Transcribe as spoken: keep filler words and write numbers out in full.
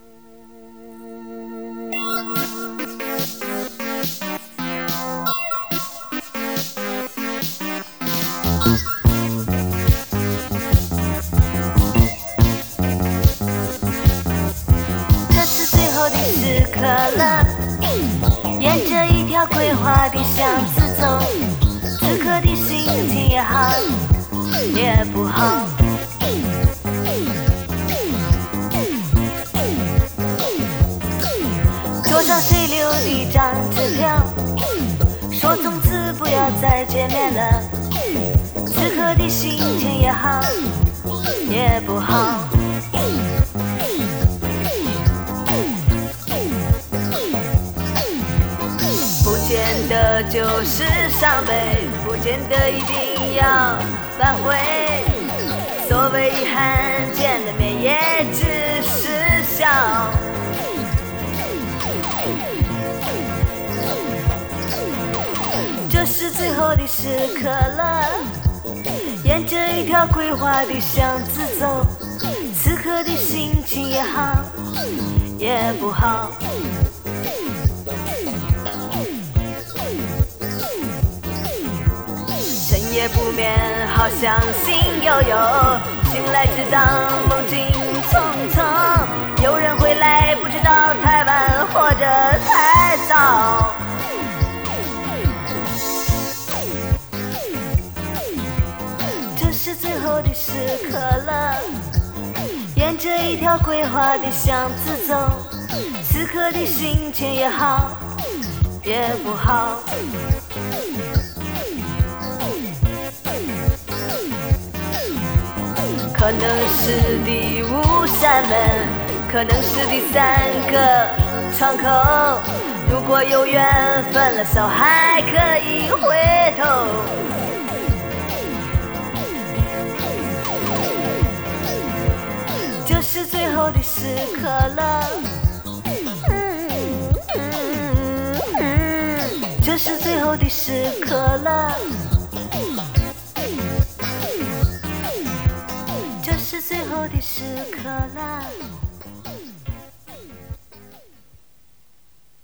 这是最后的时刻了，沿着一条规划的巷子走，此刻的心情也好，也不好。桌上谁留的张纸条，说从此不要再见面了。此刻的心情也好，也不好。不见得就是伤悲，不见得一定要挽回。所谓遗憾，见了面也只是笑。这是最后的时刻了，沿着一条规划的巷子走，此刻的心情也好，也不好。深夜不眠，好像心悠悠，醒来只当梦境匆匆。有人回来，不知道太晚或者太早。这是最后的时刻了，沿着一条规划的巷子走，此刻的心情也好，也不好。可能是第五扇门，可能是第三个窗口。如果有缘分了手，还可以回头。这是最后的时刻了，嗯嗯嗯，这是最后的时刻了。这是最后的时刻了。